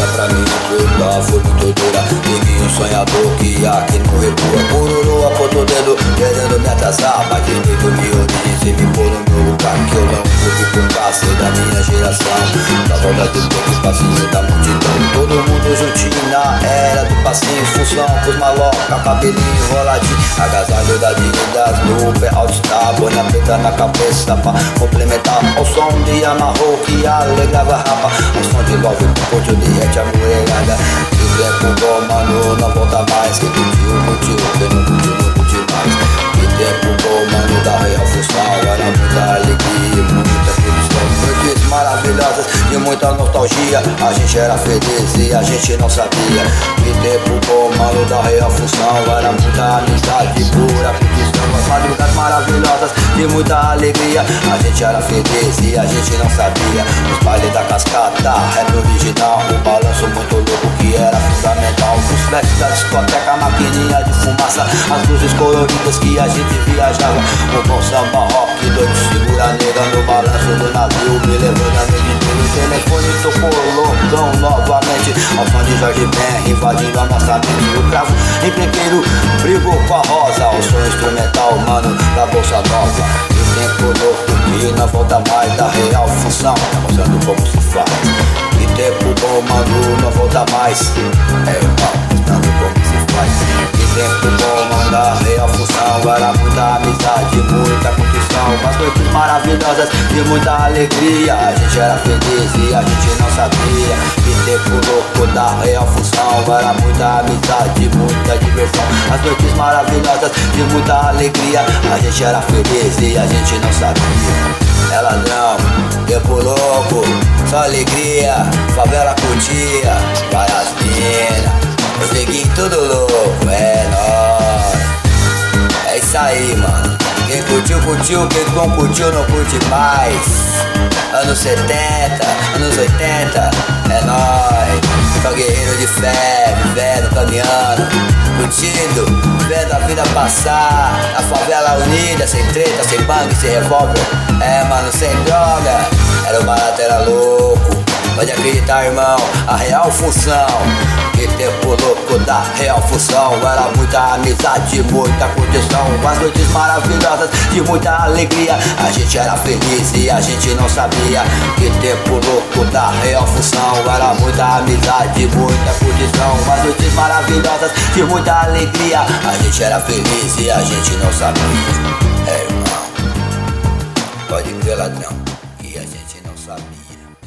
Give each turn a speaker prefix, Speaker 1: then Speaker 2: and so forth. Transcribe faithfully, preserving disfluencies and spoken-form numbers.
Speaker 1: vida pra mim toda foi muito dura. Neguinho sonhador que aqui não recua. Cururu apontou o dedo, querendo me atrasar. Mas respeito minha origem, se me pôr no meu lugar. Que eu não vou vir por cá, ser da minha geração. Da volta do tempo, passinho da multidão. Todo mundo juntinho na era do passinho. Função pros maloca, cabelinho enroladinho. Agasalho da dignidade, no pé alto está. Boina preta na cabeça pra complementar. Ao som de amarrou que alegrava rapa. Ao som de love, com ponto de rete, a mulherada. E o tempo bom, mano, não volta mais. Quem curtiu, curtiu, quem não curtiu, não curtiu mais. E tempo bom, mano, da real função. Era muita alegria, muita felicidade. Noites maravilhosas e muita nostalgia. A gente era feliz e a gente não sabia. Que tempo bom, mano, da real função. Era muita amizade pura, curtição. As madrugadas maravilhosas e muita alegria. A gente era feliz e a gente não sabia. Os bailes da cascata, rap original. Um balanço muito louco que era fundamental. Os flashes da discoteca, maquininha de fumaça. As luzes coloridas que a gente viajava. O bom samba rock, doido, segura nega no balanço do navio. Me levando a noite inteira. O telefone tocou loucão novamente. Ao som de Jorge Ben, invadindo a nossa mente. O cravo encrenqueiro brigou com a rosa. O som instrumental, mano, da bolsa nova. E tempo louco que não volta mais da real função. Tá mostrando como se faz. E tempo bom, mano, não volta mais. É, irmão, mostrando como se faz. E tempo bom, mano, da real função. Era muita amizade, muita curtição. Umas noites maravilhosas e muita alegria. A gente era feliz e a gente não sabia. E tempo louco da real função. Era muita amizade, muita diversão. As noites maravilhosas e muita alegria. A gente era feliz e a gente não sabia. É ladrão, tempo louco, só alegria, favela curtia, várias minas, os neguinhos tudo louco, é nóis. É isso aí, mano. Quem curtiu, curtiu, quem não curtiu, não curte mais. Anos setenta, anos oitenta, é nóis. Só guerreiro de fé, vivendo, caminhando, curtindo, vendo a vida passar. A favela unida, sem treta, sem bang, sem revólver. É, mano, sem droga. Era o barato, era louco. Pode acreditar, irmão, a real função. Que tempo louco da real função. Era muita amizade, muita curtição. As noites maravilhosas de muita alegria. A gente era feliz e a gente não sabia. Que tempo louco da real função. Era muita amizade, muita curtição. As noites maravilhosas de muita alegria. A gente era feliz e a gente não sabia. É, irmão, pode crer, ladrão, que a gente não sabia.